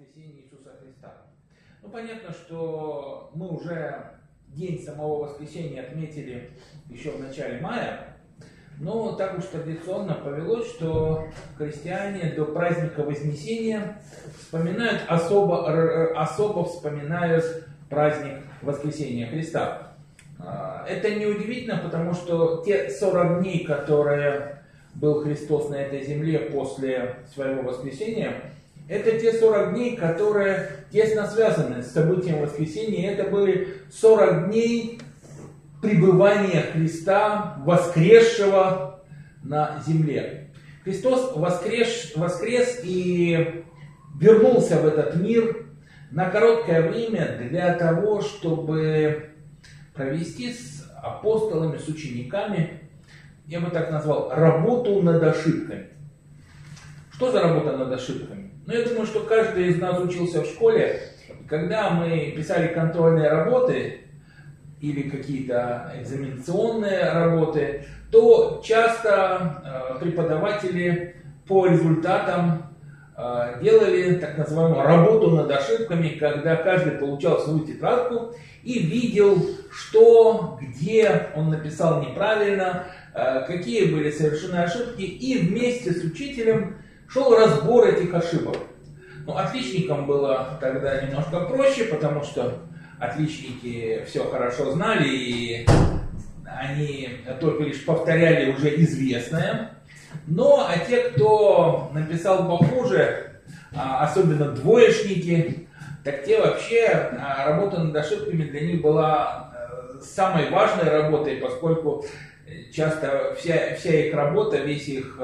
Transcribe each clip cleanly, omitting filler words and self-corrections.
воскресения Иисуса Христа. Ну, понятно, что мы уже день самого воскресения отметили еще в начале мая, но так уж традиционно повелось, что христиане до праздника Вознесения вспоминают особо вспоминают праздник Воскресения Христа. Это неудивительно, потому что те 40 дней, которые был Христос на этой земле после своего воскресения, это те 40 дней, которые тесно связаны с событием воскресения. Это были 40 дней пребывания Христа, воскресшего на земле. Христос воскрес и вернулся в этот мир на короткое время для того, чтобы провести с апостолами, с учениками, я бы так назвал, работу над ошибками. Что за работа над ошибками? Ну, я думаю, что каждый из нас учился в школе, когда мы писали контрольные работы или какие-то экзаменационные работы, то часто преподаватели по результатам делали так называемую работу над ошибками, когда каждый получал свою тетрадку и видел, что, где он написал неправильно, какие были совершены ошибки, и вместе с учителем шел разбор этих ошибок. Ну, отличникам было тогда немножко проще, потому что отличники все хорошо знали, и они только лишь повторяли уже известное. Но а те, кто написал похуже, особенно двоечники, так те вообще, работа над ошибками для них была самой важной работой, поскольку часто вся их работа, весь их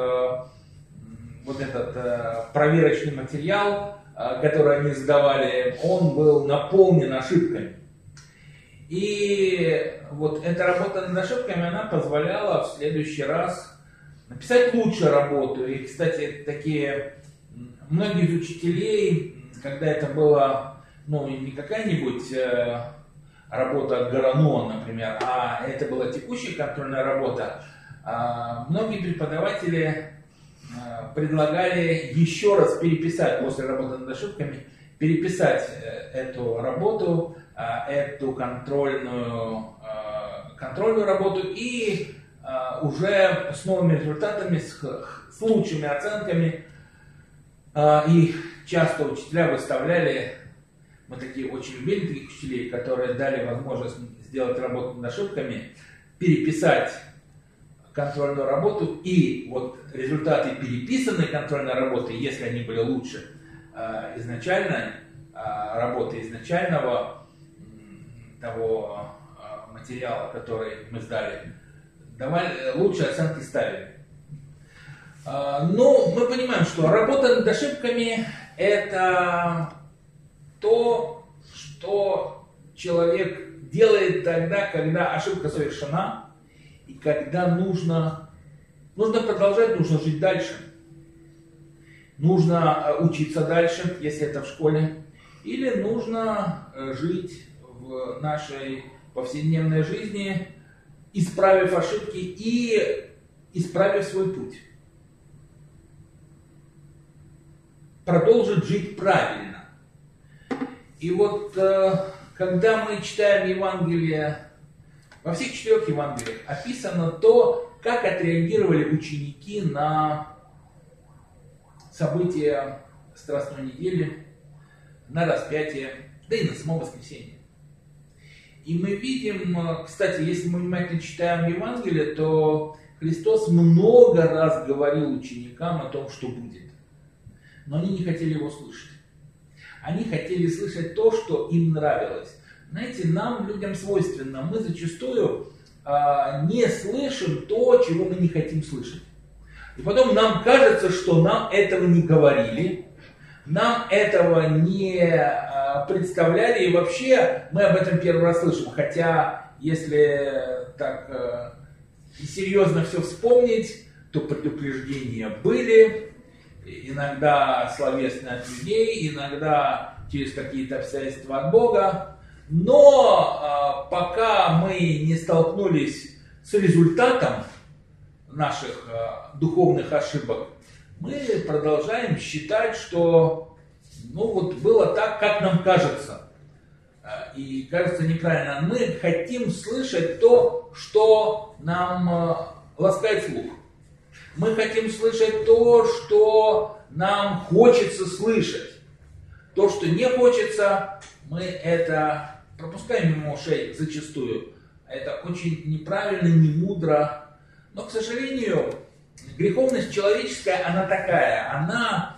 вот этот проверочный материал, который они сдавали, он был наполнен ошибками. И вот эта работа над ошибками, она позволяла в следующий раз написать лучше работу. И, кстати, многие из учителей, когда это была, не какая-нибудь работа Горано, например, а это была текущая контрольная работа, многие преподаватели предлагали еще раз переписать после работы над ошибками, переписать эту работу, эту контрольную работу и уже с новыми результатами, с лучшими оценками. И часто учителя выставляли, мы такие очень любили таких учителей, которые дали возможность сделать работу над ошибками, переписать контрольную работу, и вот результаты переписанной контрольной работы, если они были лучше изначальной работы, изначального того материала, который мы сдали, лучшие оценки ставили. Но мы понимаем, что работа над ошибками – это то, что человек делает тогда, когда ошибка совершена, и когда нужно продолжать, нужно жить дальше. Нужно учиться дальше, если это в школе, или нужно жить в нашей повседневной жизни, исправив ошибки и исправив свой путь. Продолжить жить правильно. И вот когда мы читаем Евангелие, во всех 4 Евангелиях описано то, как отреагировали ученики на события Страстной недели, на распятие, да и на само воскресенье. И мы видим, кстати, если мы внимательно читаем Евангелие, то Христос много раз говорил ученикам о том, что будет. Но они не хотели его слышать. Они хотели слышать то, что им нравилось. Знаете, нам, людям, свойственно. Мы зачастую не слышим то, чего мы не хотим слышать. И потом нам кажется, что нам этого не говорили, нам этого не представляли, и вообще мы об этом первый раз слышим. Хотя, если так серьезно все вспомнить, то предупреждения были, иногда словесные от людей, иногда через какие-то обстоятельства от Бога. Но пока мы не столкнулись с результатом наших духовных ошибок, мы продолжаем считать, что ну вот было так, как нам кажется. И кажется неправильно. Мы хотим слышать то, что нам ласкает слух. Мы хотим слышать то, что нам хочется слышать. То, что не хочется, мы это пропускаем мимо ушей зачастую. Это очень неправильно, не мудро. Но, к сожалению, греховность человеческая, она такая. Она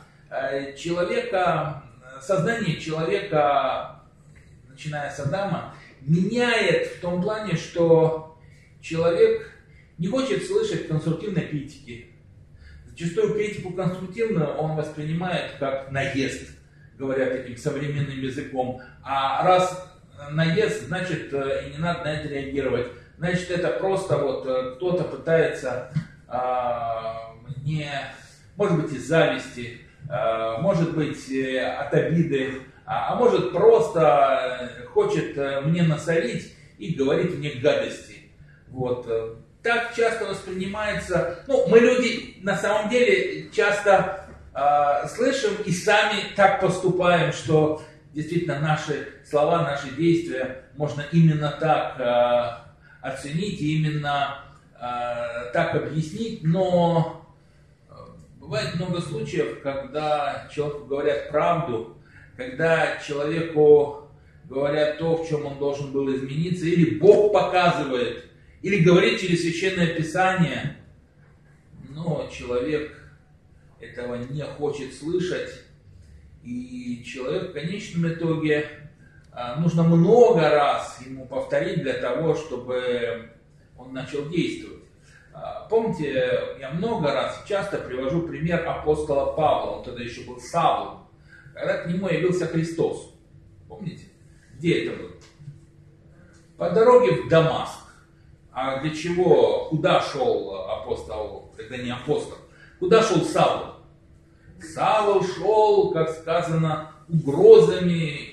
сознание человека, начиная с Адама, меняет в том плане, что человек не хочет слышать конструктивной критики. Зачастую критику конструктивную он воспринимает как наезд, говоря таким современным языком. А раз наезд, значит и не надо на это реагировать. Значит, это просто вот кто-то пытается мне, может быть, из зависти, может быть, от обиды, а может просто хочет мне насолить и говорит мне гадости. Вот. Так часто воспринимается, ну, мы люди на самом деле часто слышим и сами так поступаем, что действительно наши слова, наши действия можно именно так оценить и именно так объяснить, но бывает много случаев, когда человеку говорят правду, когда человеку говорят то, в чем он должен был измениться, или Бог показывает, или говорит через Священное Писание, но человек этого не хочет слышать, и человек в конечном итоге нужно много раз ему повторить для того, чтобы он начал действовать. Помните, я много раз, часто привожу пример апостола Павла, он тогда еще был Савлом, когда к нему явился Христос. Помните? Где это было? По дороге в Дамаск. А для чего, куда шел апостол, это не апостол, куда шел Савл? Савл шел, как сказано, угрозами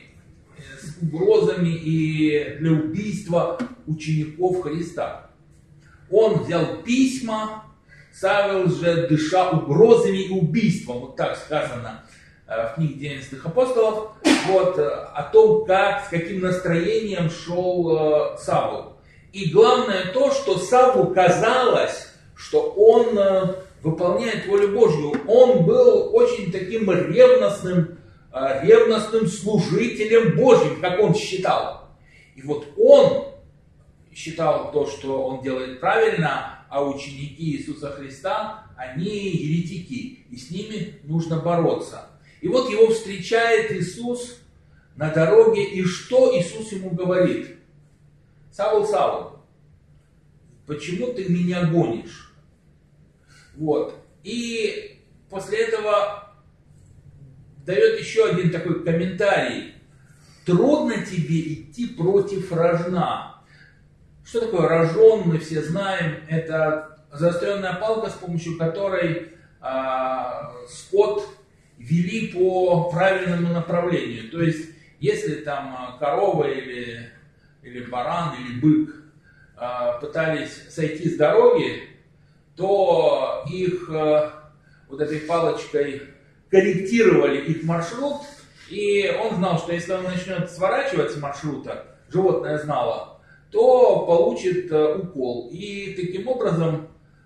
и для убийства учеников Христа. Он взял письма, Савл же дыша угрозами и убийством, вот так сказано в книге Деятельных апостолов, вот, о том, как, с каким настроением шел Савл. И главное то, что Савлу казалось, что он выполняет волю Божью. Он был очень таким ревностным служителем Божьим, как он считал. И вот он считал то, что он делает правильно, а ученики Иисуса Христа, они еретики, и с ними нужно бороться. И вот его встречает Иисус на дороге, и что Иисус ему говорит? Савл, Савл, почему ты меня гонишь? Вот. И после этого дает еще один такой комментарий. Трудно тебе идти против рожна. Что такое рожон, мы все знаем. Это заостренная палка, с помощью которой скот вели по правильному направлению. То есть, если там корова или баран, или бык пытались сойти с дороги, то их вот этой палочкой корректировали их маршрут, и он знал, что если он начнет сворачивать с маршрута, животное знало, то получит укол. И таким образом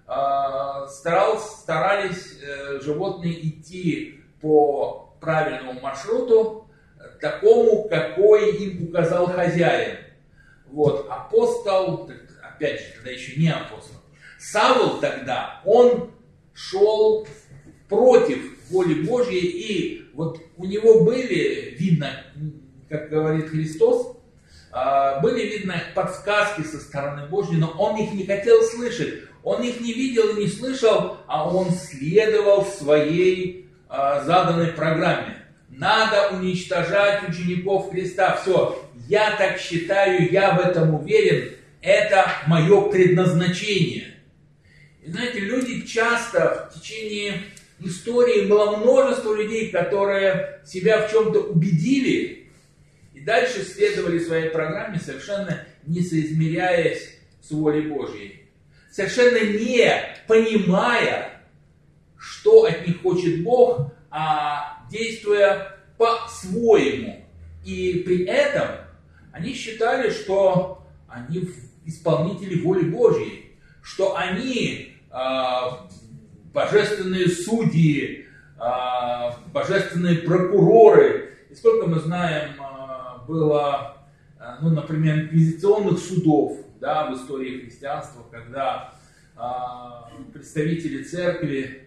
старались животные идти по правильному маршруту, такому, какой им указал хозяин. Вот, апостол, опять же, тогда еще не апостол, Савл тогда, он шел против воли Божьей, и вот у него были видно, как говорит Христос, были видно подсказки со стороны Божьей, но он их не хотел слышать, он их не видел и не слышал, а он следовал своей заданной программе. Надо уничтожать учеников Христа. Все, я так считаю, я в этом уверен, это мое предназначение. И знаете, люди часто в течение истории было множество людей, которые себя в чем-то убедили и дальше следовали своей программе, совершенно не соизмеряясь с волей Божьей. Совершенно не понимая, что от них хочет Бог, а действуя по-своему. И при этом они считали, что они исполнители воли Божьей, что они божественные судьи, божественные прокуроры. И сколько мы знаем, было, ну, например, инквизиционных судов, да, в истории христианства, когда представители церкви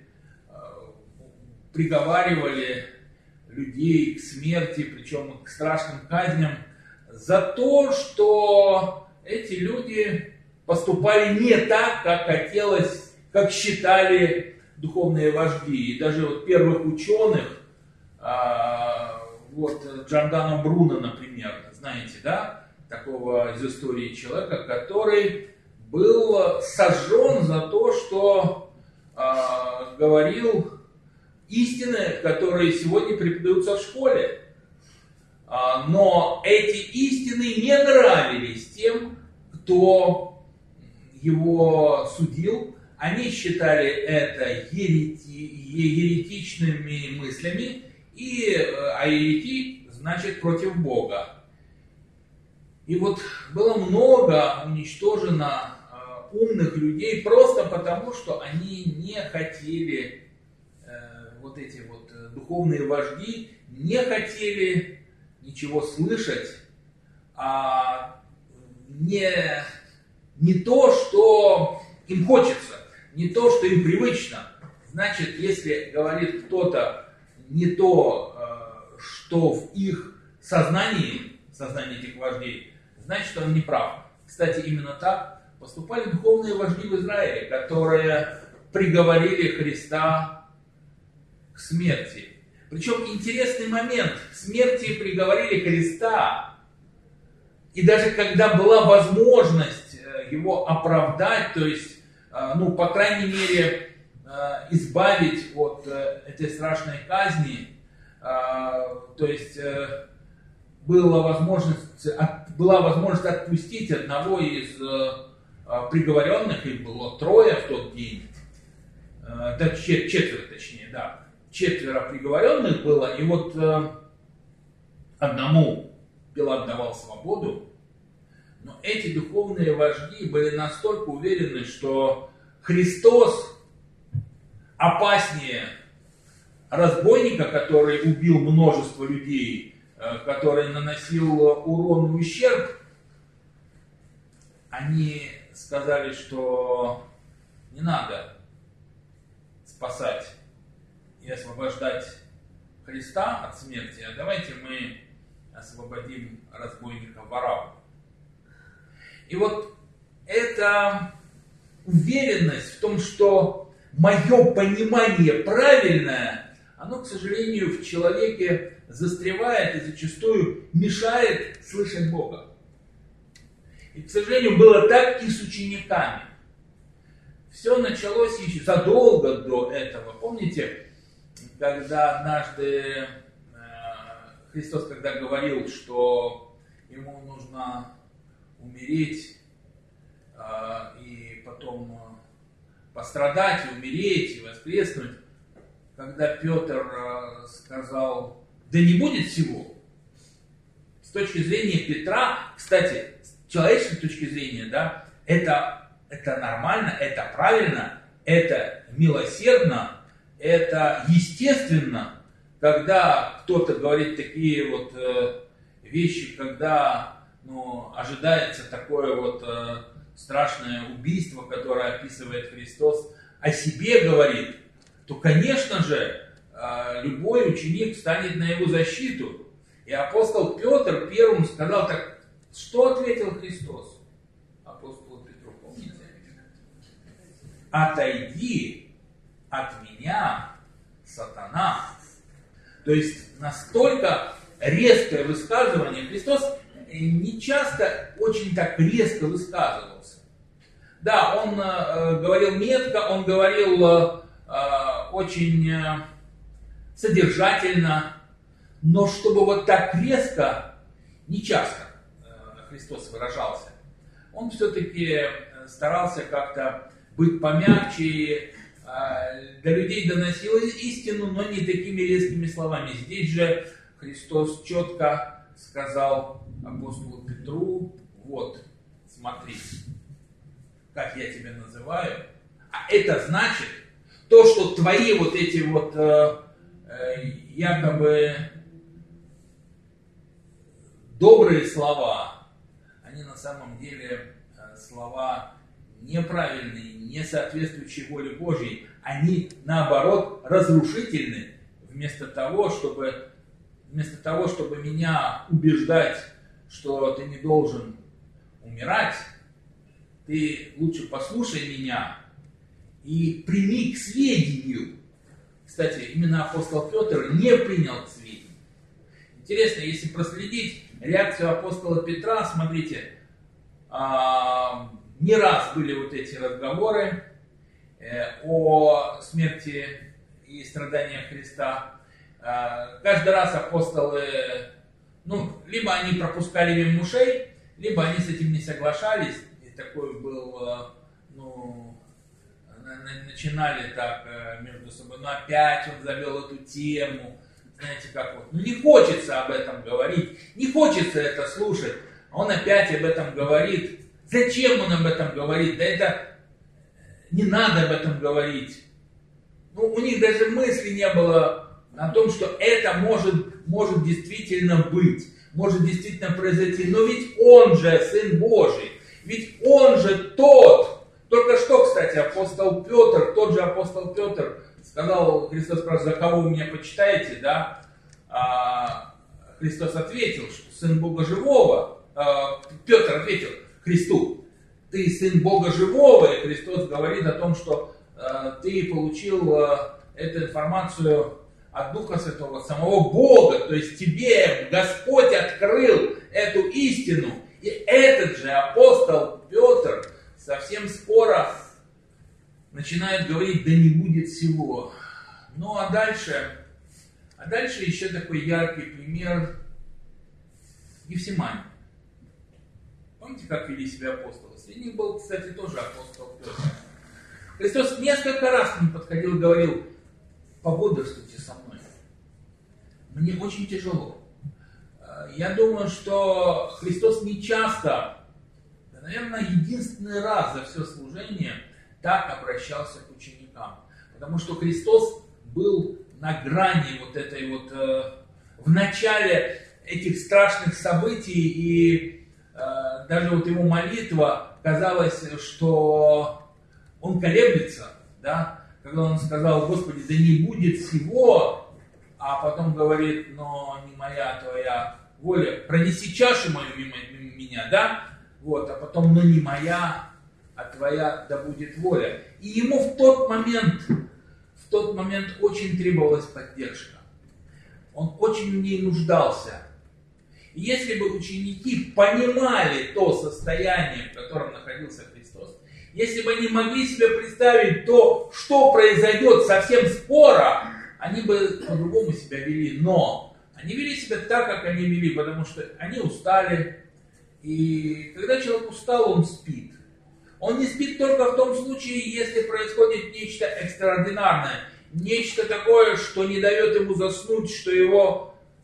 приговаривали людей к смерти, причем к страшным казням, за то, что эти люди поступали не так, как хотелось, как считали духовные вожди. И даже вот первых ученых, вот Джордано Бруно, например, знаете, да, такого из истории человека, который был сожжен за то, что говорил истины, которые сегодня преподаются в школе. Но эти истины не нравились тем, кто его судил. Они считали это еретичными мыслями, а еретик значит против Бога. И вот было много уничтожено умных людей просто потому, что они не хотели, вот эти вот духовные вожди не хотели ничего слышать, а не то, что им хочется, не то, что им привычно. Значит, если говорит кто-то не то, что в их сознании этих вождей, значит, он не прав. Кстати, именно так поступали духовные вожди в Израиле, которые приговорили Христа к смерти. Причем интересный момент, к смерти приговорили Христа, и даже когда была возможность его оправдать, то есть, ну, по крайней мере, избавить от этой страшной казни, то есть была возможность отпустить одного из приговоренных, их было 3 в тот день, да, 4 точнее, да, 4 приговоренных было, и вот одному Пилат давал свободу, но эти духовные вожди были настолько уверены, что Христос опаснее разбойника, который убил множество людей, который наносил урон и ущерб. Они сказали, что не надо спасать и освобождать Христа от смерти, а давайте мы освободим разбойника Варавву. И вот эта уверенность в том, что мое понимание правильное, оно, к сожалению, в человеке застревает и зачастую мешает слышать Бога. И, к сожалению, было так и с учениками. Все началось еще задолго до этого. Помните, когда однажды Христос, когда говорил, что ему нужно умереть и потом пострадать, и умереть, и воскреснуть, когда Петр сказал, да не будет всего, с точки зрения Петра, кстати, с человеческой точки зрения, да, это нормально, это правильно, это милосердно, это естественно, когда кто-то говорит такие вот вещи, когда ожидается такое вот страшное убийство, которое описывает Христос, о себе говорит, то, конечно же, любой ученик встанет на его защиту. И апостол Петр первым сказал, так что ответил Христос? Апостолу Петру, помните? Отойди от меня, сатана. То есть настолько резкое высказывание. Христос не часто очень так резко высказывался. Да, он говорил метко, он говорил очень содержательно, но чтобы вот так резко, не часто Христос выражался. Он все-таки старался как-то быть помягче, до людей доносил истину, но не такими резкими словами. Здесь же Христос четко сказал апостолу Петру: вот, смотри, как я тебя называю, а это значит, то, что твои вот эти вот якобы добрые слова, они на самом деле слова неправильные, не соответствующие воле Божьей, они наоборот разрушительны. Вместо того, чтобы меня убеждать, что ты не должен умирать, ты лучше послушай меня и прими к сведению. Кстати, именно апостол Петр не принял к сведению. Интересно, если проследить реакцию апостола Петра, смотрите, не раз были вот эти разговоры о смерти и страданиях Христа. Каждый раз апостолы, либо они пропускали мимо ушей, либо они с этим не соглашались. И такой был, начинали так между собой, опять он завел эту тему. Знаете, как вот, не хочется об этом говорить, не хочется это слушать, а он опять об этом говорит. Зачем он об этом говорит? Да это не надо об этом говорить. У них даже мысли не было о том, что это может действительно быть, может действительно произойти. Но ведь он же Сын Божий, ведь он же тот. Только что, кстати, апостол Петр, тот же апостол Петр сказал, Христос спрашивает: за кого вы меня почитаете, да? Христос ответил, что Сын Бога Живого. Петр ответил Христу: ты Сын Бога Живого. И Христос говорит о том, что ты получил эту информацию от Духа Святого, от самого Бога. То есть тебе Господь открыл эту истину. И этот же апостол Петр совсем скоро начинает говорить: да не будет всего. А дальше еще такой яркий пример Гефсимании. Помните, как вели себя апостолы? Среди них был, кстати, тоже апостол Петр. Христос несколько раз к ним подходил и говорил: пободрствуйте со мной. Мне очень тяжело. Я думаю, что Христос не часто, наверное, единственный раз за все служение так обращался к ученикам. Потому что Христос был на грани вот этой вот, в начале этих страшных событий, и даже вот его молитва, казалось, что он колеблется, да, когда он сказал: Господи, да не будет всего, а потом говорит: но не моя, твоя воля, пронеси чашу мою мимо меня, да, вот, а потом: но не моя, а твоя да будет воля. И ему в тот момент очень требовалась поддержка. Он очень в ней нуждался. И если бы ученики понимали то состояние, в котором находился Христос, если бы они могли себе представить то, что произойдет совсем скоро, они бы по-другому себя вели. Но они вели себя так, как они вели, потому что они устали. И когда человек устал, он спит. Он не спит только в том случае, если происходит нечто экстраординарное, нечто такое, что не дает ему заснуть, что его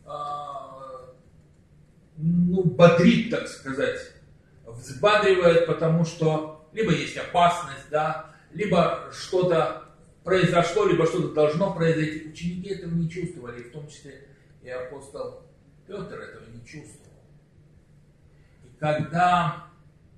бодрит, так сказать, взбадривает, потому что либо есть опасность, да, либо что-то произошло, либо что-то должно произойти. Ученики этого не чувствовали, в том числе и апостол Петр этого не чувствовал. И когда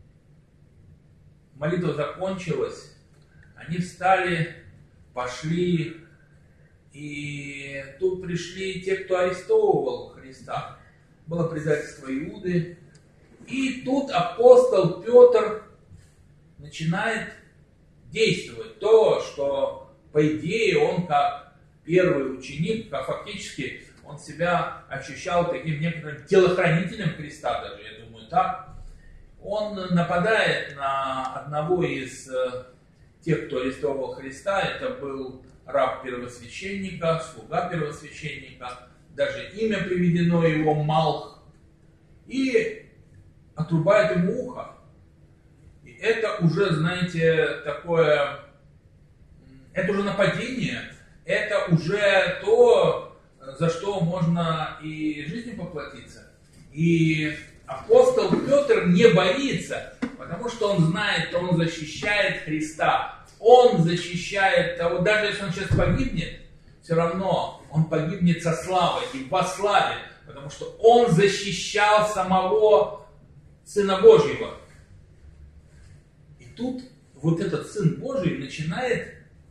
молитва закончилась, они встали, пошли, и тут пришли те, кто арестовывал Христа. Было предательство Иуды. И тут апостол Петр начинает действовать. То, что, по идее, он как первый ученик, как фактически он себя ощущал таким некоторым телохранителем Христа, даже, я думаю, так. Он нападает на одного из тех, кто арестовывал Христа. Это был раб первосвященника, слуга первосвященника. Даже имя приведено его, Малх. И отрубает ему ухо. И это уже, знаете, такое... Это уже нападение. Это уже то, за что можно и жизнью поплатиться. И апостол Петр не боится, потому что он знает, что он защищает Христа. Он защищает того, даже если он сейчас погибнет, все равно он погибнет со славой и во славе, потому что он защищал самого Сына Божьего. И тут вот этот Сын Божий начинает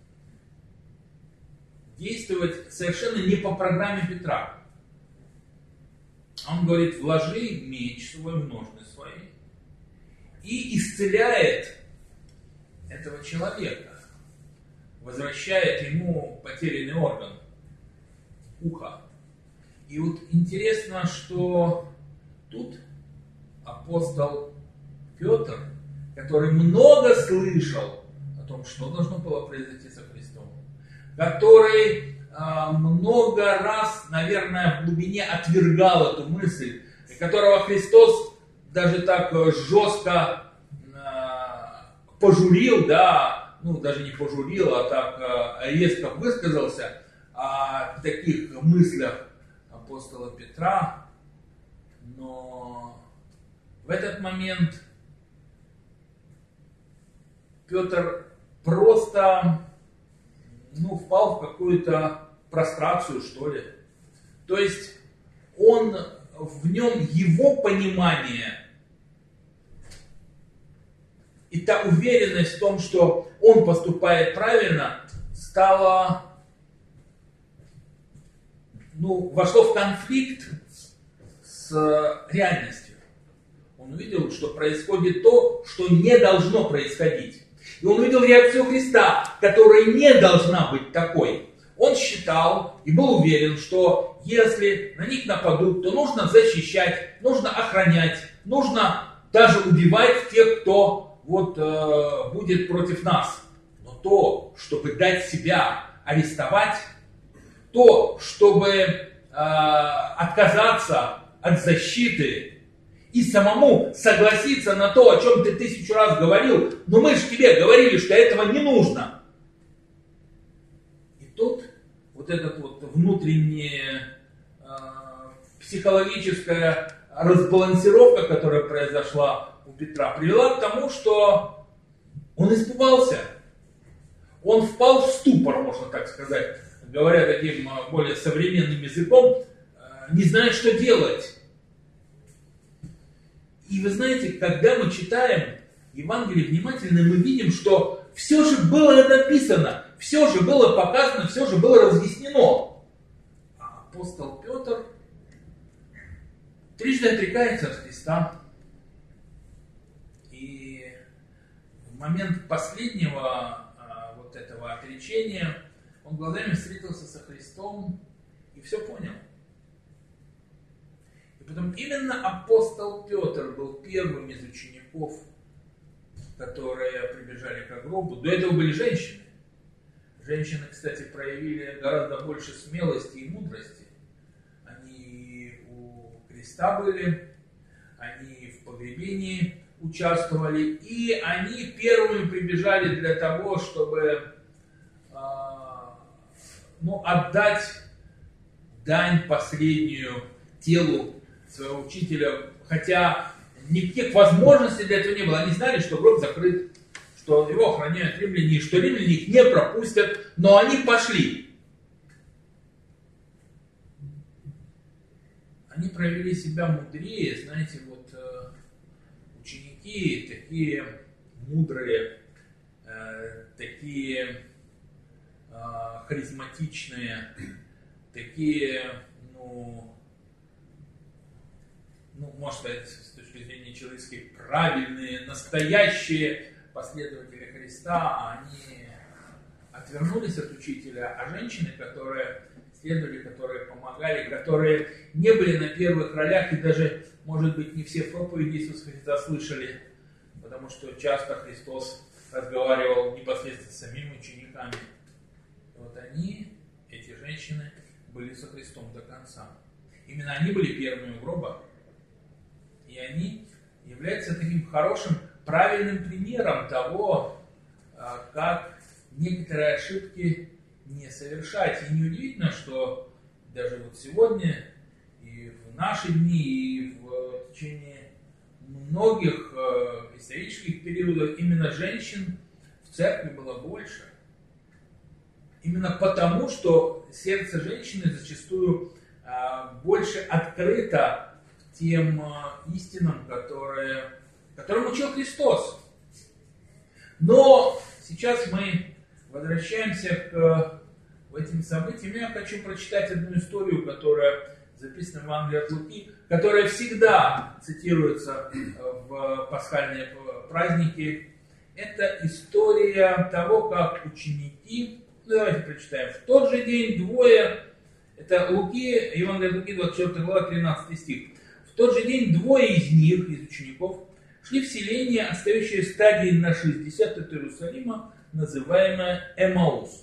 действовать совершенно не по программе Петра. Он говорит: вложи меч свой в ножны свои, и исцеляет этого человека, возвращает ему потерянный орган уха. И вот интересно, что тут апостол Петр, который много слышал о том, что должно было произойти со Христом, который много раз, наверное, в глубине отвергал эту мысль, и которого Христос даже так жестко пожурил, да, ну даже не пожурил, а так резко высказался о таких мыслях апостола Петра, но в этот момент Петр просто впал в какую-то прострацию, что ли. То есть в нем его понимание и та уверенность в том, что он поступает правильно, вошло в конфликт с реальностью. Он увидел, что происходит то, что не должно происходить. И он увидел реакцию Христа, которая не должна быть такой. Он считал и был уверен, что если на них нападут, то нужно защищать, нужно охранять, нужно даже убивать тех, кто будет против нас. Но то, чтобы дать себя арестовать, то, чтобы отказаться от защиты и самому согласиться на то, о чем ты 1000 раз говорил, но мы же тебе говорили, что этого не нужно. И тут вот эта внутренняя психологическая разбалансировка, которая произошла у Петра, привела к тому, что он испугался. Он впал в ступор, можно так сказать, говоря таким более современным языком, не зная, что делать. И вы знаете, когда мы читаем Евангелие внимательно, мы видим, что все же было написано, все же было показано, все же было разъяснено. А апостол Петр трижды отрекается от Христа. И в момент последнего этого отречения он глазами встретился со Христом и все понял. И потом именно апостол Петр был первым из учеников, которые прибежали к гробу. До этого были женщины. Женщины, кстати, проявили гораздо больше смелости и мудрости. Они у креста были, они в погребении участвовали, и они первыми прибежали для того, чтобы отдать дань последнюю телу своего учителя, хотя никаких возможностей для этого не было. Они знали, что гроб закрыт, что его охраняют римляне, что римляне их не пропустят, но они пошли. Они проявили себя мудрее, знаете, ученики такие мудрые, такие харизматичные, такие, можно сказать, с точки зрения человеческой, правильные, настоящие последователи Христа, они отвернулись от учителя, а женщины, которые следовали, которые помогали, которые не были на первых ролях, и даже, может быть, не все проповеди Иисуса Христа слышали, потому что часто Христос разговаривал непосредственно с самими учениками. Они, эти женщины, были со Христом до конца. Именно они были первыми у гроба. И они являются таким хорошим, правильным примером того, как некоторые ошибки не совершать. И неудивительно, что даже вот сегодня, и в наши дни, и в течение многих исторических периодов именно женщин в церкви было больше. Именно потому, что сердце женщины зачастую больше открыто к тем истинам, которым учил Христос. Но сейчас мы возвращаемся к этим событиям. Я хочу прочитать одну историю, которая записана в Евангелии от Луки, которая всегда цитируется в пасхальные праздники. Это история того, как ученики, давайте прочитаем, в тот же день двое, это Луки, Евангелие от Луки, 24 глава, 13 стих. В тот же день двое из них, из учеников, шли в селение, отстающее в стадии на 60 от Иерусалима, называемое Эмаус.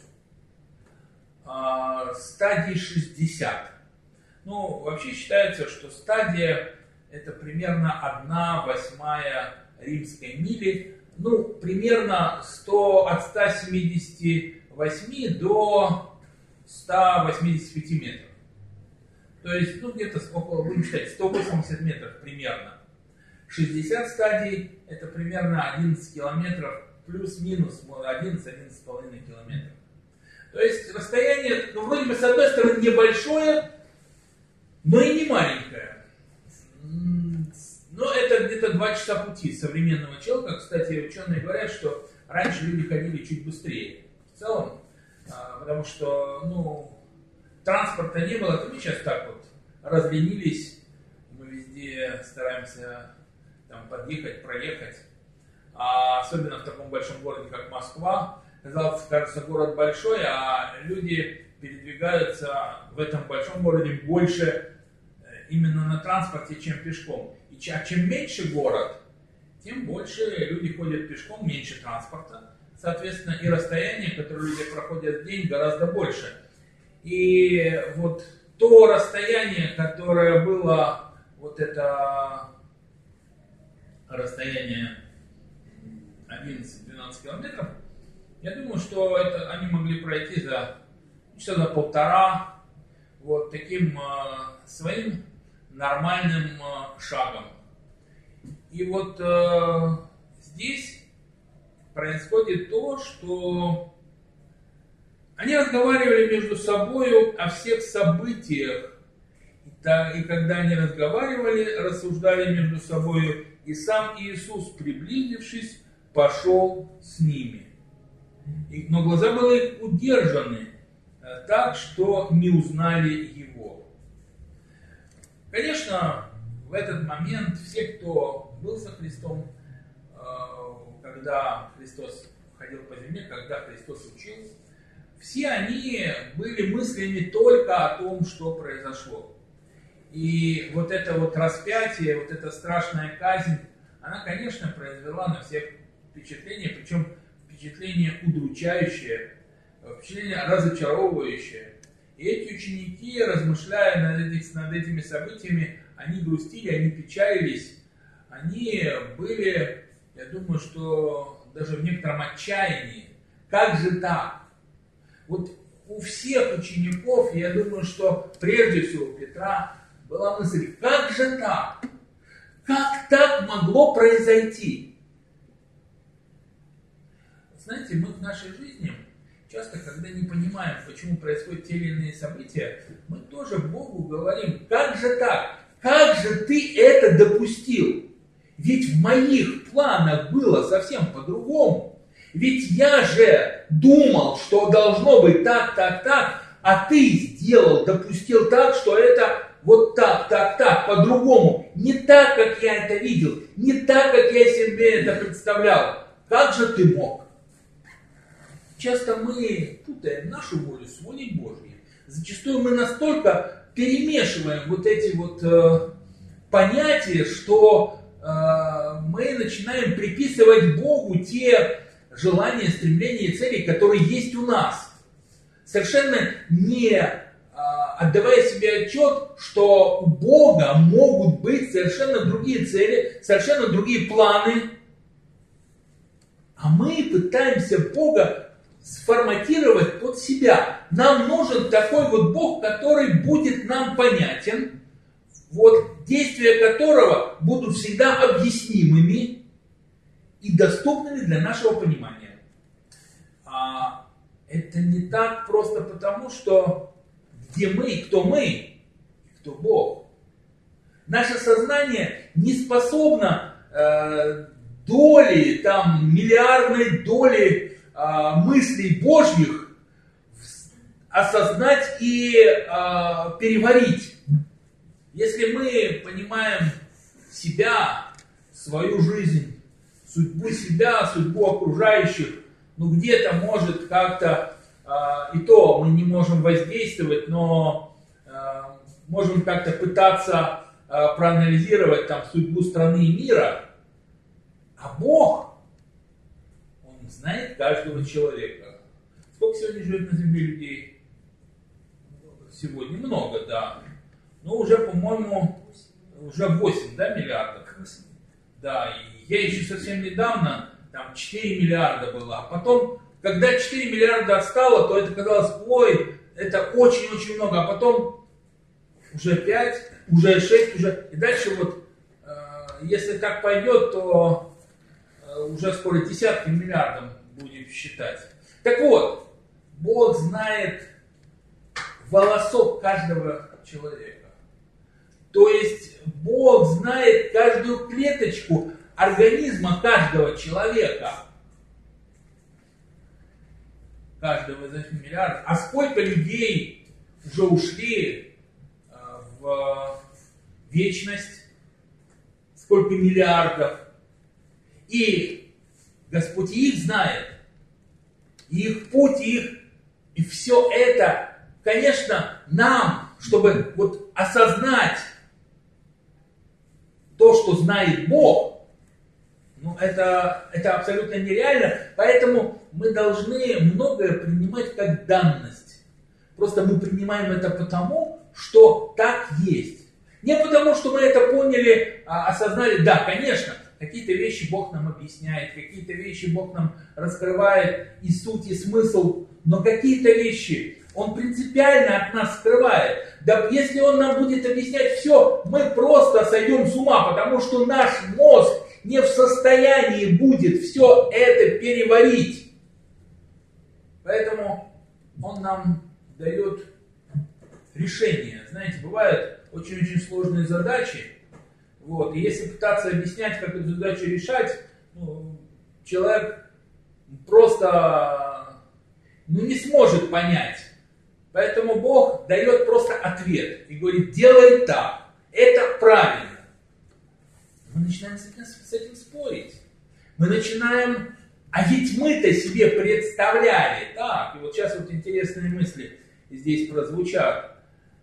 Стадии 60. Ну, вообще считается, что стадия это примерно 1/8 римской мили, ну, примерно от 178 до 185 метров. То есть, ну, где-то около, будем считать, 180 метров примерно. 60 стадий это примерно 11 километров, плюс-минус 11-11,5 километров. То есть расстояние, ну, вроде бы с одной стороны небольшое, но и не маленькое. Но это где-то 2 часа пути современного человека. Кстати, ученые говорят, что раньше люди ходили чуть быстрее. В целом, потому что, ну, транспорта не было, то мы сейчас так вот разленились. Мы везде стараемся там подъехать, проехать. Особенно в таком большом городе, как Москва. Казалось, кажется, город большой, а люди передвигаются в этом большом городе больше именно на транспорте, чем пешком. И чем меньше город, тем больше люди ходят пешком, меньше транспорта. Соответственно, и расстояние, которое люди проходят в день, гораздо больше. И вот то расстояние, которое было, вот это расстояние 11-12 километров, я думаю, что это они могли пройти за часа за полтора, вот таким своим нормальным шагом. И вот здесь происходит то, что они разговаривали между собой о всех событиях. И когда они разговаривали, рассуждали между собой, и сам Иисус, приблизившись, пошел с ними. Но глаза были удержаны так, что не узнали его. Конечно, в этот момент все, кто был со Христом, когда Христос ходил по земле, когда Христос учил, все они были мыслями только о том, что произошло. И вот это вот распятие, вот эта страшная казнь, она, конечно, произвела на всех впечатление, причем впечатление удручающее, впечатление разочаровывающее. И эти ученики, размышляя над этими событиями, они грустили, они печалились, они были, я думаю, что даже в некотором отчаянии. Как же так? Вот у всех учеников, я думаю, что прежде всего у Петра была мысль, как же так? Как так могло произойти? Знаете, мы в нашей жизни часто, когда не понимаем, почему происходят те или иные события, мы тоже Богу говорим, как же так? Как же ты это допустил? Ведь в моих планах было совсем по-другому. Ведь я же думал, что должно быть так, а ты сделал, допустил так, что это вот так, по-другому. Не так, как я это видел, не так, как я себе это представлял. Как же ты мог? Часто мы путаем нашу волю с волей Божьей. Зачастую мы настолько перемешиваем вот эти вот понятия, что мы начинаем приписывать Богу те желания, стремления и цели, которые есть у нас. Совершенно не отдавая себе отчет, что у Бога могут быть совершенно другие цели, совершенно другие планы. А мы пытаемся Бога сформатировать под себя. Нам нужен такой вот Бог, который будет нам понятен, вот действия которого будут всегда объяснимыми и доступными для нашего понимания. Это не так просто потому, что где мы, кто Бог. Наше сознание не способно доли, миллиардной доли мыслей Божьих осознать и переварить. Если мы понимаем себя, свою жизнь, судьбу себя, судьбу окружающих, где-то может как-то, и то мы не можем воздействовать, но можем как-то пытаться проанализировать судьбу страны и мира, а Бог, Он знает каждого человека. Сколько сегодня живет на земле людей? Сегодня много, да. Уже, по-моему, уже 8, миллиардов. Да, и я еще совсем недавно, 4 миллиарда было. А потом, когда 4 миллиарда стало, то это казалось, ой, это очень-очень много. А потом уже 5, уже 6, и дальше если так пойдет, то уже скоро десятки миллиардов будем считать. Так вот, Бог знает волосок каждого человека. То есть Бог знает каждую клеточку организма каждого человека. Каждого из этих миллиардов. А сколько людей уже ушли в вечность? Сколько миллиардов? И Господь их знает. Их путь, и все это, конечно, нам, чтобы осознать то, что знает Бог, это абсолютно нереально, поэтому мы должны многое принимать как данность. Просто мы принимаем это потому, что так есть. Не потому, что мы это поняли, осознали, да, конечно, какие-то вещи Бог нам объясняет, какие-то вещи Бог нам раскрывает и суть, и смысл, но какие-то вещи Он принципиально от нас скрывает. Да если Он нам будет объяснять все, мы просто сойдем с ума, потому что наш мозг не в состоянии будет все это переварить. Поэтому Он нам дает решение. Знаете, бывают очень-очень сложные задачи. И если пытаться объяснять, как эту задачу решать, человек просто не сможет понять. Поэтому Бог дает просто ответ и говорит, делай так, это правильно. Мы начинаем с этим спорить. Мы начинаем, а ведь мы-то себе представляли. Так, и сейчас интересные мысли здесь прозвучат.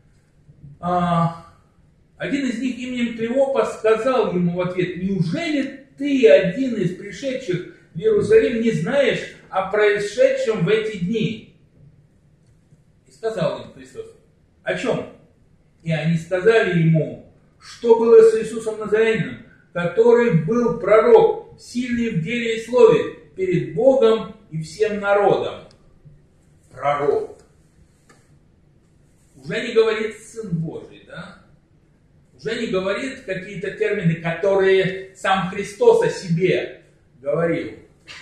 Один из них именем Клеопа сказал ему в ответ, неужели ты, один из пришедших в Иерусалим, не знаешь о происшедшем в эти дни? И сказал им Христос, о чем? И они сказали ему, что было с Иисусом Назареянином, который был пророк, сильный в деле и слове, перед Богом и всем народом. Пророк. Уже не говорит Сын Божий, да? Уже не говорит какие-то термины, которые сам Христос о себе говорил.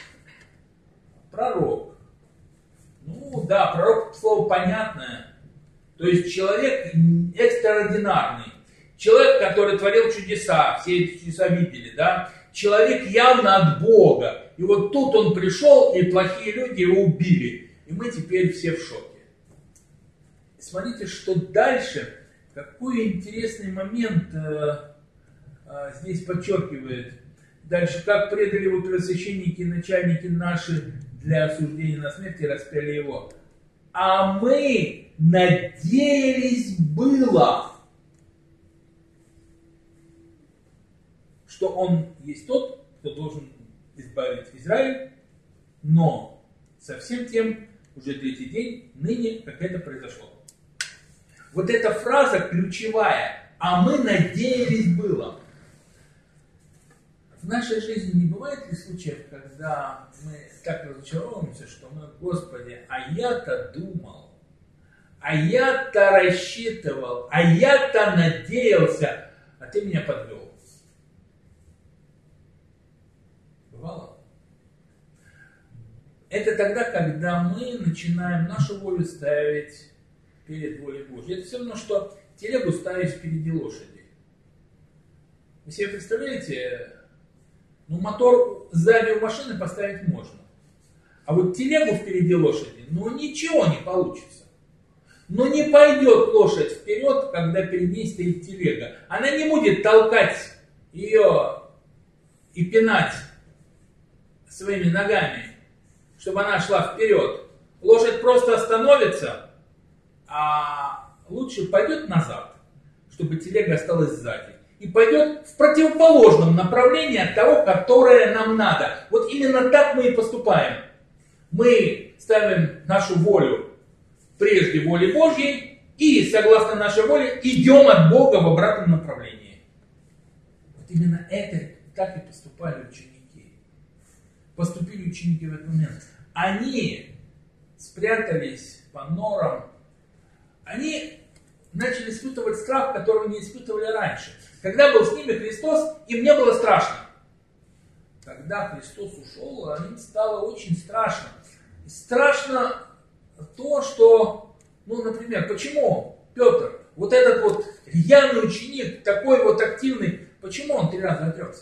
Пророк. Пророк, слово понятное. То есть человек экстраординарный. Человек, который творил чудеса, все эти чудеса видели, да? Человек явно от Бога. И тут он пришел, и плохие люди его убили. И мы теперь все в шоке. Смотрите, что дальше, какой интересный момент здесь подчеркивает. Дальше, как предали его первосвященники и начальники наши для осуждения на смерть и распяли его. А мы надеялись было, что он есть тот, кто должен избавить Израиль, но совсем тем уже третий день, ныне, как это произошло. Эта фраза ключевая, а мы надеялись было. В нашей жизни не бывает ли случаев, когда мы так разочаровываемся, что мы, Господи, а я-то думал, а я-то рассчитывал, а я-то надеялся, а Ты меня подвел. Бывало? Это тогда, когда мы начинаем нашу волю ставить перед волей Божьей. Это все равно, что телегу ставить впереди лошади. Вы себе представляете, мотор сзади у машины поставить можно. А вот телегу впереди лошади, ничего не получится. Не пойдет лошадь вперед, когда перед ней стоит телега. Она не будет толкать ее и пинать своими ногами, чтобы она шла вперед. Лошадь просто остановится, а лучше пойдет назад, чтобы телега осталась сзади. И пойдет в противоположном направлении от того, которое нам надо. Вот именно так мы и поступаем. Мы ставим нашу волю прежде воли Божьей и, согласно нашей воле, идем от Бога в обратном направлении. Вот именно это так и поступали ученики. Поступили ученики в этот момент. Они спрятались по норам. Они начали испытывать страх, которого не испытывали раньше. Когда был с ними Христос, им не было страшно. Когда Христос ушел, им стало очень страшно. И страшно то, что, например, почему Петр, вот этот вот рьяный ученик, такой вот активный, почему он 3 раза отрекся?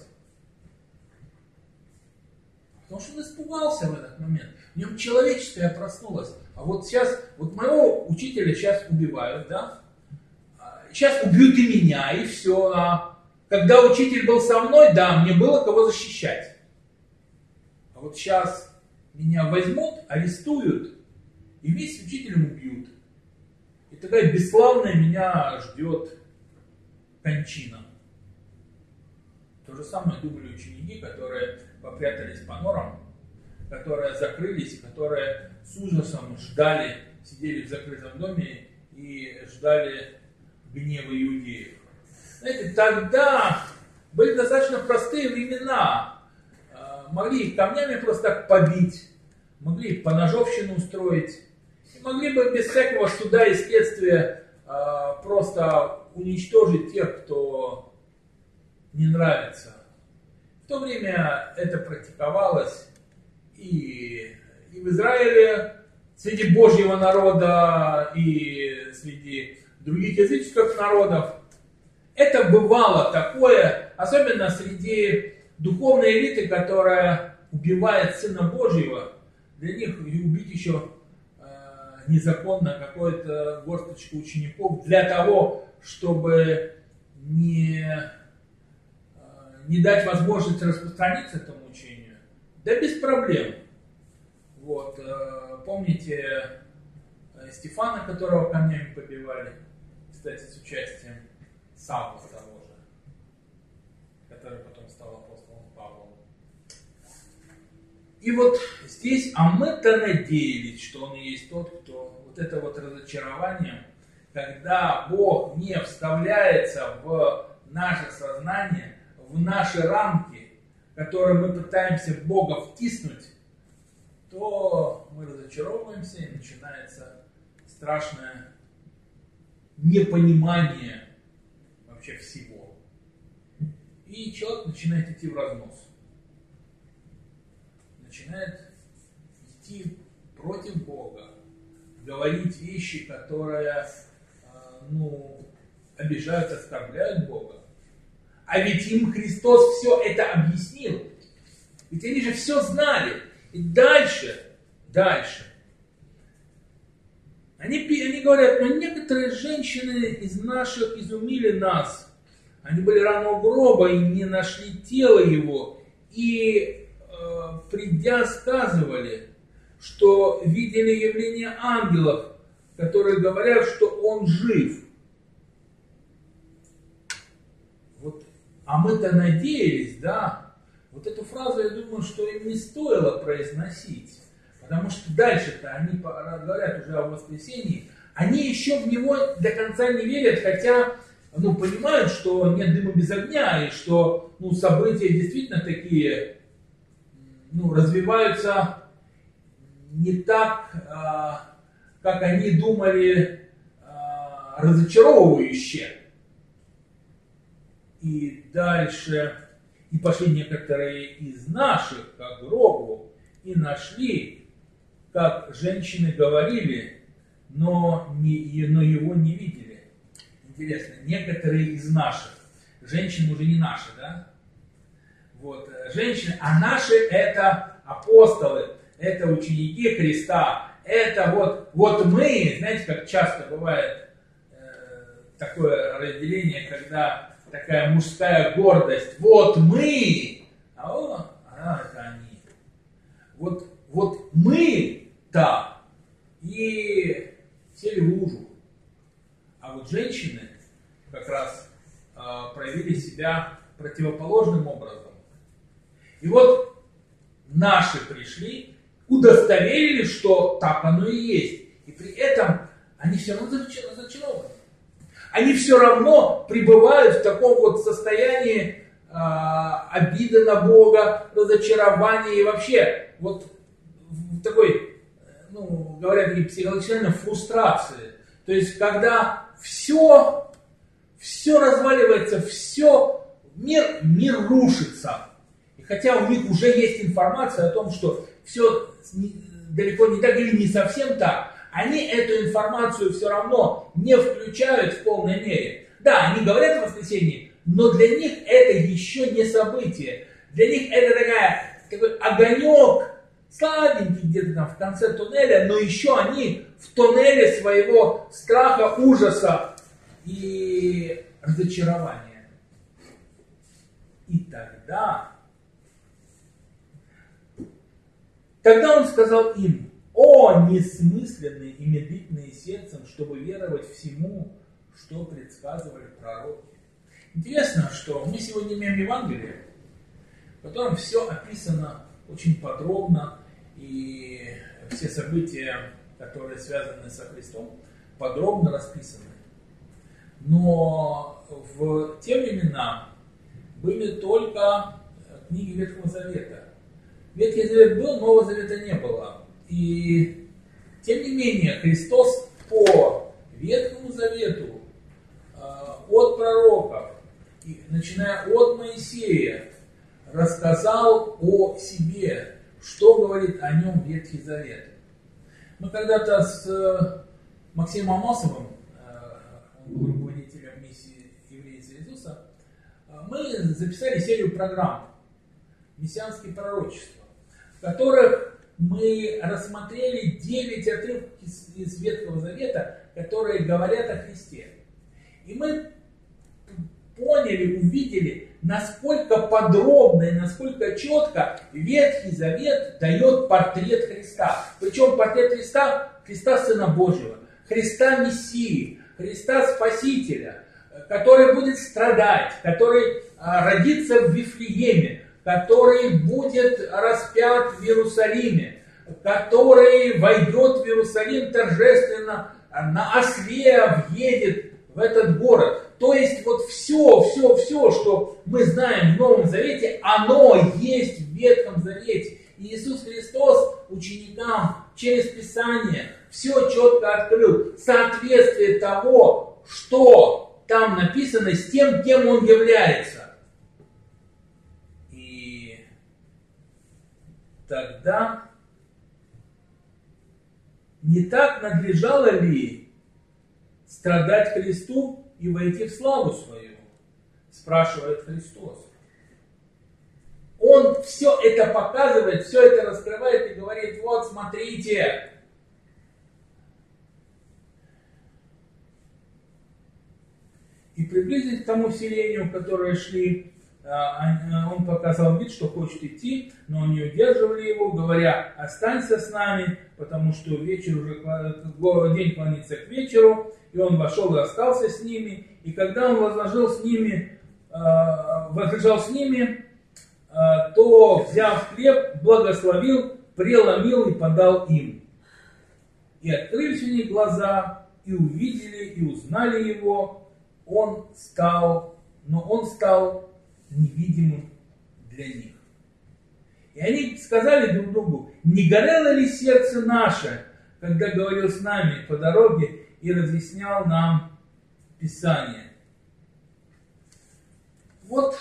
Потому что он испугался в этот момент. В нем человеческое проснулось. А вот сейчас, вот моего учителя сейчас убивают, да? Сейчас убьют и меня, и все. А когда учитель был со мной, да, мне было кого защищать. А вот сейчас меня возьмут, арестуют, и вместе с учителем убьют. И такая бесславная меня ждет кончина. То же самое думали ученики, которые попрятались по норам, которые закрылись, которые с ужасом ждали, сидели в закрытом доме и ждали гнева иудеев. Знаете, тогда были достаточно простые времена. Могли их камнями просто так побить, могли их поножовщину устроить, и могли бы без всякого суда и следствия просто уничтожить тех, кто не нравится. В то время это практиковалось и в Израиле, среди Божьего народа, и среди других языческих народов. Это бывало такое, особенно среди духовной элиты, которая убивает Сына Божьего. Для них убить еще незаконно какую-то горсточку учеников для того, чтобы не дать возможность распространиться этому учению. Да без проблем. Вот, помните Стефана, которого камнями побивали, кстати, с участием Савла того же, который потом стал апостолом Павлом. И вот здесь, а мы-то надеялись, что он и есть тот, кто вот это вот разочарование, когда Бог не вставляется в наше сознание, в наши рамки, которые мы пытаемся в Бога втиснуть, то мы разочаровываемся и начинается страшное непонимание вообще всего. И человек начинает идти в разнос. Начинает идти против Бога, говорить вещи, которые обижают, оскорбляют Бога. А ведь им Христос все это объяснил. Ведь они же все знали. И дальше, они говорят, но некоторые женщины из наших изумили нас. Они были рано у гроба и не нашли тело его. И придя, сказывали, что видели явление ангелов, которые говорят, что он жив. Вот, а мы-то надеялись, да. Вот эту фразу, я думаю, что им не стоило произносить. Потому что дальше-то они говорят уже о воскресении. Они еще в него до конца не верят, хотя понимают, что нет дыма без огня, и что события действительно такие развиваются не так, как они думали, разочаровывающе. И дальше, и пошли некоторые из наших к гробу, и нашли, как женщины говорили, но его не видели. Интересно, некоторые из наших, женщины уже не наши, да? Вот, женщины, а наши это апостолы, это ученики Христа, это вот мы, знаете, как часто бывает такое разделение, когда такая мужская гордость, вот мы, это они. Вот мы-то и сели в лужу. А вот женщины как раз проявили себя противоположным образом. И вот наши пришли, удостоверили, что так оно и есть. И при этом они все равно разочарованы. Они все равно пребывают в таком вот состоянии обиды на Бога, разочарования и вообще вот в такой, говорят, психологической фрустрации. То есть, когда все разваливается, мир рушится. И хотя у них уже есть информация о том, что все далеко не так или не совсем так, они эту информацию все равно не включают в полной мере. Да, они говорят о воскресении, но для них это еще не событие. Для них это такой огонек, слабенький где-то там в конце туннеля, но еще они в туннеле своего страха, ужаса и разочарования. И тогда он сказал им: «О, несмысленные и медлительные сердцем, чтобы веровать всему, что предсказывали пророки». Интересно, что мы сегодня имеем Евангелие, в котором все описано очень подробно, и все события, которые связаны со Христом, подробно расписаны. Но в те времена были только книги Ветхого Завета. Ветхий Завет был, Нового Завета не было. И тем не менее Христос по Ветхому Завету от пророков, начиная от Моисея, рассказал о себе, что говорит о нем Ветхий Завет. Мы когда-то с Максимом Амосовым, он был руководителем миссии «Евреи за Иисуса», мы записали серию программ «Мессианские пророчества», в которых мы рассмотрели 9 отрывков из Ветхого Завета, которые говорят о Христе. И мы поняли, увидели, насколько подробно и насколько четко Ветхий Завет дает портрет Христа. Причем портрет Христа Сына Божьего, Христа Мессии, Христа Спасителя, который будет страдать, который родится в Вифлееме, который будет распят в Иерусалиме, который войдет в Иерусалим торжественно, на осле въедет в этот город. То есть вот все, что мы знаем в Новом Завете, оно есть в Ветхом Завете. И Иисус Христос ученикам через Писание все четко открыл. Соответствие того, что там написано, с тем, кем Он является. И тогда не так надлежало ли страдать Христу и войти в славу свою? Спрашивает Христос. Он все это показывает, все это раскрывает и говорит: вот смотрите. И приблизились к тому селению, в которое шли, он показал вид, что хочет идти, но они удерживали его, говоря: останься с нами, потому что вечер уже, день клонится к вечеру. И он вошел и остался с ними. И когда он возлежал с ними, то, взяв хлеб, благословил, преломил и подал им. И открылись у них глаза, и увидели, и узнали его, он стал невидимым для них. И они сказали друг другу: не горело ли сердце наше, когда говорил с нами по дороге и разъяснял нам Писание? Вот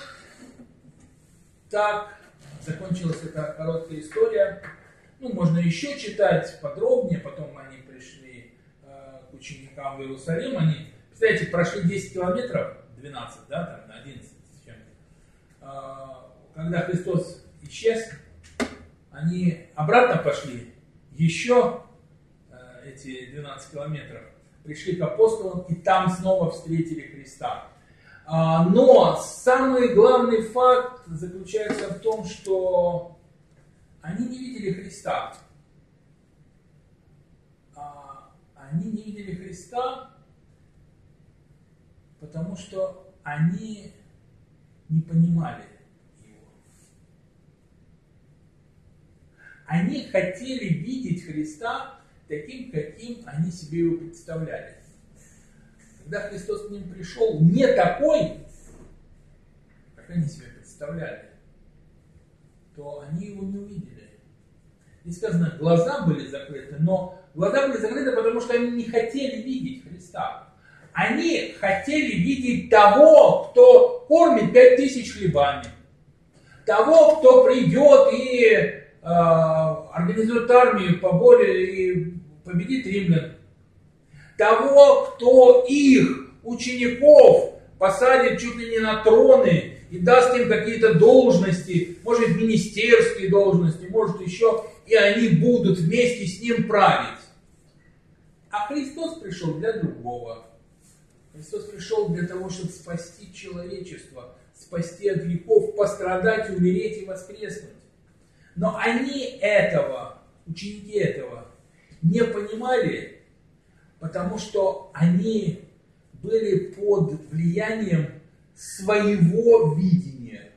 так закончилась эта короткая история. Ну, можно еще читать подробнее. Потом они пришли к ученикам в Иерусалим. Они, представляете, прошли 10 километров, 12, да, там, на 11 с чем-то. Когда Христос исчез, они обратно пошли еще эти 12 километров. Пришли к апостолам и там снова встретили Христа. Но самый главный факт заключается в том, что они не видели Христа. Они не видели Христа, потому что они не понимали Его. Они хотели видеть Христа таким, каким они себе его представляли. Когда Христос к ним пришел не такой, как они себе представляли, то они его не увидели. И сказано, глаза были закрыты, но глаза были закрыты, потому что они не хотели видеть Христа. Они хотели видеть того, кто кормит 5000 хлебами, того, кто придет и организует армию по боре и победит римлян, того, кто их учеников посадит чуть ли не на троны и даст им какие-то должности, может министерские должности, может еще, и они будут вместе с ним править. А Христос пришел для другого. Христос пришел для того, чтобы спасти человечество, спасти от грехов, пострадать, умереть и воскреснуть. Но они этого, ученики этого, не понимали, потому что они были под влиянием своего видения.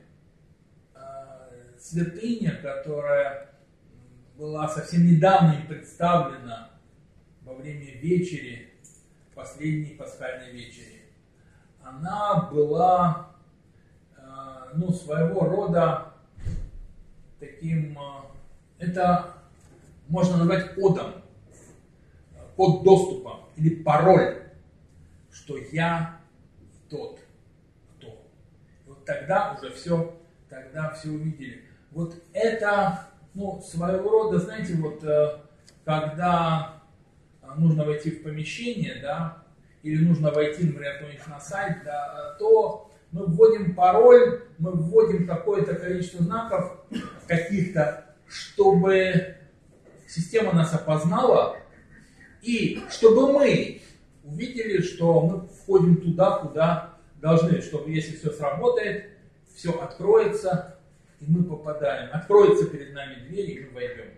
Святыня, которая была совсем недавно им представлена во время вечери, последней пасхальной вечери, она была своего рода таким, это можно назвать кодом, код доступа или пароль, что я тот, кто. И вот тогда уже все увидели. Вот это, своего рода, знаете, вот когда нужно войти в помещение, да, или нужно войти, например, на сайт, да, то мы вводим пароль, мы вводим какое-то количество знаков каких-то, чтобы система нас опознала, и чтобы мы увидели, что мы входим туда, куда должны, чтобы если все сработает, все откроется, и мы попадаем. Откроется перед нами дверь, и мы войдем.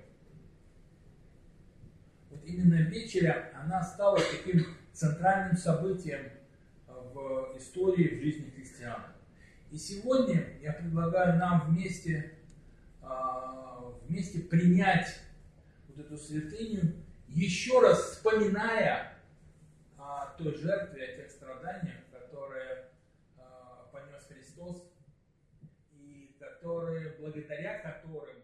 Вот именно вечеря, она стала таким центральным событием в истории, в жизни христиан. И сегодня я предлагаю нам вместе принять вот эту святыню, еще раз вспоминая о той жертве, о тех страданиях, которые понес Христос, и благодаря которым